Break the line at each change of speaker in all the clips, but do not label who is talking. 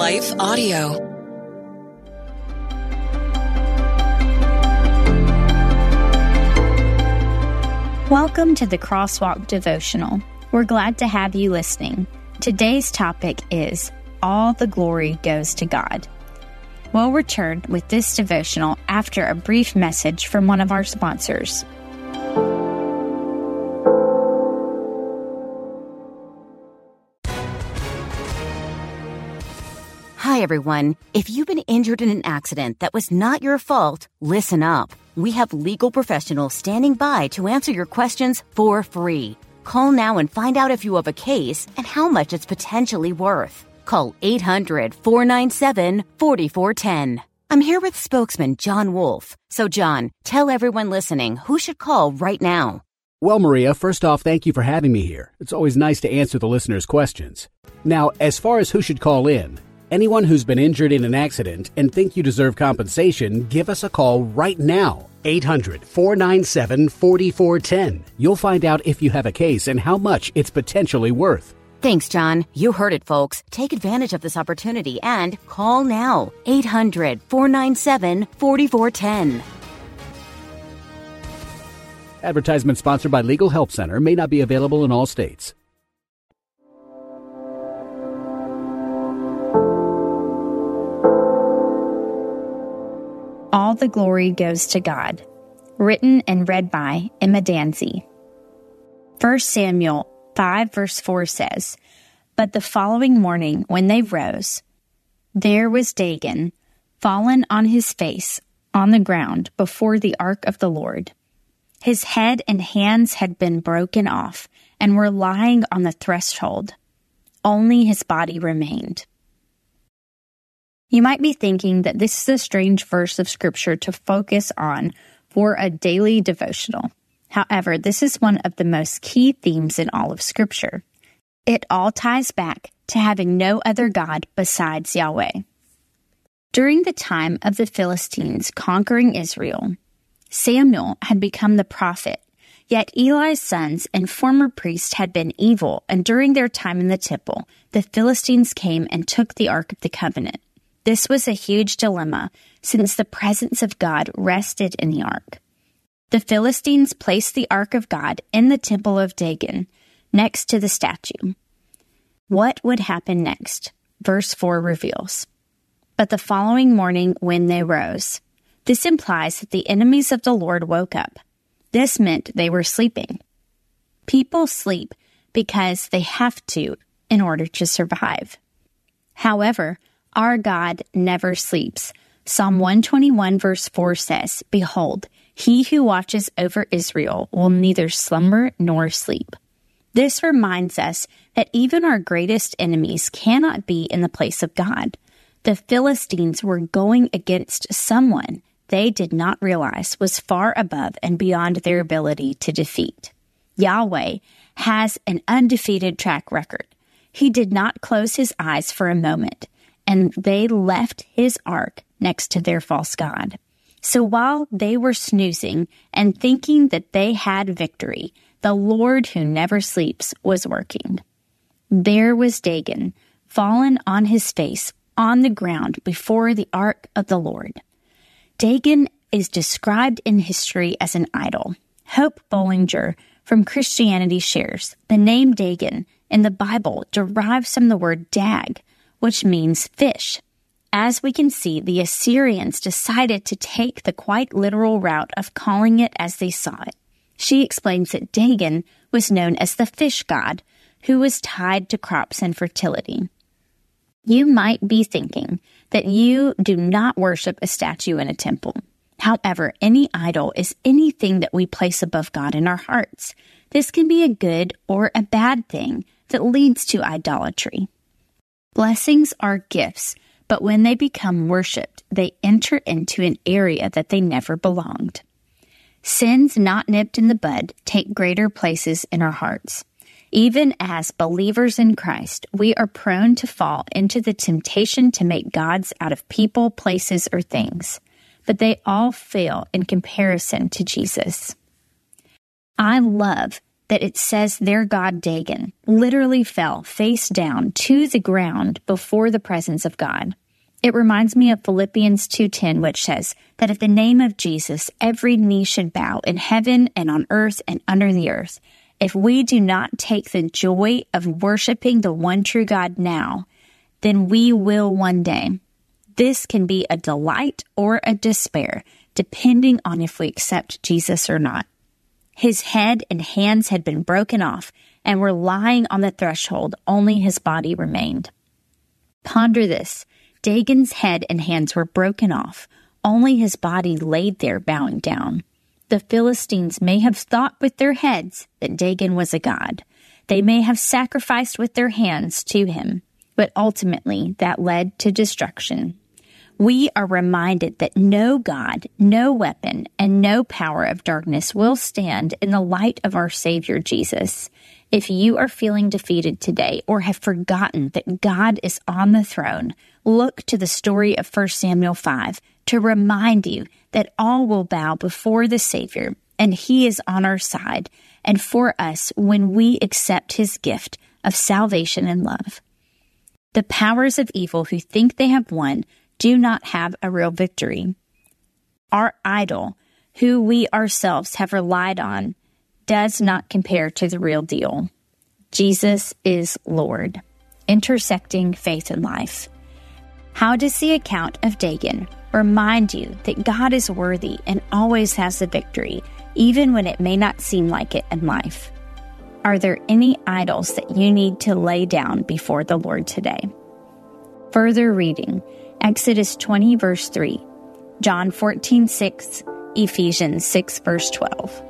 Life Audio.
Welcome to the Crosswalk Devotional. We're glad to have you listening. Today's topic is All the Glory Goes to God. We'll return with this devotional after a brief message from one of our sponsors.
Hi, everyone. If you've been injured in an accident that was not your fault, listen up. We have legal professionals standing by to answer your questions for free. Call now and find out if you have a case and how much it's potentially worth. Call 800-497-4410. I'm here with spokesman John Wolf. So, John, tell everyone listening who should call right now.
Well, Maria, first off, thank you for having me here. It's always nice to answer the listeners' questions. Now, as far as who should call in, anyone who's been injured in an accident and think you deserve compensation, give us a call right now. 800-497-4410. You'll find out if you have a case and how much it's potentially worth.
Thanks, John. You heard it, folks. Take advantage of this opportunity and call now. 800-497-4410.
Advertisement sponsored by Legal Help Center. May not be available in all states.
All the Glory Goes to God. Written and read by Emma Danzy. 1 Samuel 5 verse 4 says, "But the following morning when they rose, there was Dagon, fallen on his face on the ground before the ark of the Lord. His head and hands had been broken off and were lying on the threshold. Only his body remained." You might be thinking that this is a strange verse of Scripture to focus on for a daily devotional. However, this is one of the most key themes in all of Scripture. It all ties back to having no other God besides Yahweh. During the time of the Philistines conquering Israel, Samuel had become the prophet, yet Eli's sons and former priests had been evil, and during their time in the temple, the Philistines came and took the Ark of the Covenant. This was a huge dilemma, since the presence of God rested in the ark. The Philistines placed the ark of God in the temple of Dagon, next to the statue. What would happen next? Verse 4 reveals. But the following morning when they rose. This implies that the enemies of the Lord woke up. This meant they were sleeping. People sleep because they have to in order to survive. However, our God never sleeps. Psalm 121 verse 4 says, "Behold, he who watches over Israel will neither slumber nor sleep." This reminds us that even our greatest enemies cannot be in the place of God. The Philistines were going against someone they did not realize was far above and beyond their ability to defeat. Yahweh has an undefeated track record. He did not close his eyes for a moment, and they left his ark next to their false god. So while they were snoozing and thinking that they had victory, the Lord who never sleeps was working. There was Dagon, fallen on his face on the ground before the ark of the Lord. Dagon is described in history as an idol. Hope Bollinger from Christianity shares, the name Dagon in the Bible derives from the word dag, which means fish. As we can see, the Assyrians decided to take the quite literal route of calling it as they saw it. She explains that Dagon was known as the fish god, who was tied to crops and fertility. You might be thinking that you do not worship a statue in a temple. However, any idol is anything that we place above God in our hearts. This can be a good or a bad thing that leads to idolatry. Blessings are gifts, but when they become worshipped, they enter into an area that they never belonged. Sins not nipped in the bud take greater places in our hearts. Even as believers in Christ, we are prone to fall into the temptation to make gods out of people, places, or things, but they all fail in comparison to Jesus. I love that it says their god Dagon literally fell face down to the ground before the presence of God. It reminds me of Philippians 2:10, which says that at the name of Jesus, every knee should bow in heaven and on earth and under the earth. If we do not take the joy of worshiping the one true God now, then we will one day. This can be a delight or a despair, depending on if we accept Jesus or not. His head and hands had been broken off and were lying on the threshold. Only his body remained. Ponder this. Dagon's head and hands were broken off. Only his body laid there bowing down. The Philistines may have thought with their heads that Dagon was a god. They may have sacrificed with their hands to him, but ultimately that led to destruction. We are reminded that no God, no weapon, and no power of darkness will stand in the light of our Savior Jesus. If you are feeling defeated today or have forgotten that God is on the throne, look to the story of 1 Samuel 5 to remind you that all will bow before the Savior, and He is on our side and for us when we accept His gift of salvation and love. The powers of evil who think they have won do not have a real victory. Our idol, who we ourselves have relied on, does not compare to the real deal. Jesus is Lord, intersecting faith and life. How does the account of Dagon remind you that God is worthy and always has the victory, even when it may not seem like it in life? Are there any idols that you need to lay down before the Lord today? Further reading, Exodus 20, verse 3, John 14, 6, Ephesians 6, verse 12.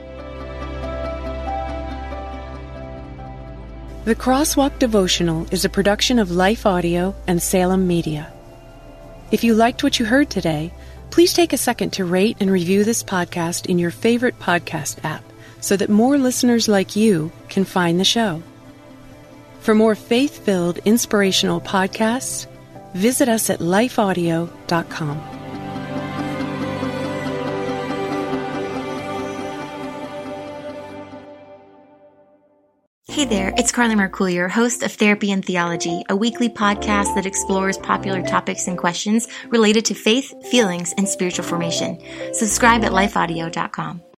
The Crosswalk Devotional is a production of Life Audio and Salem Media. If you liked what you heard today, please take a second to rate and review this podcast in your favorite podcast app so that more listeners like you can find the show. For more faith-filled, inspirational podcasts, visit us at lifeaudio.com.
Hey there, it's Carly Mercourier, host of Therapy and Theology, a weekly podcast that explores popular topics and questions related to faith, feelings, and spiritual formation. Subscribe at lifeaudio.com.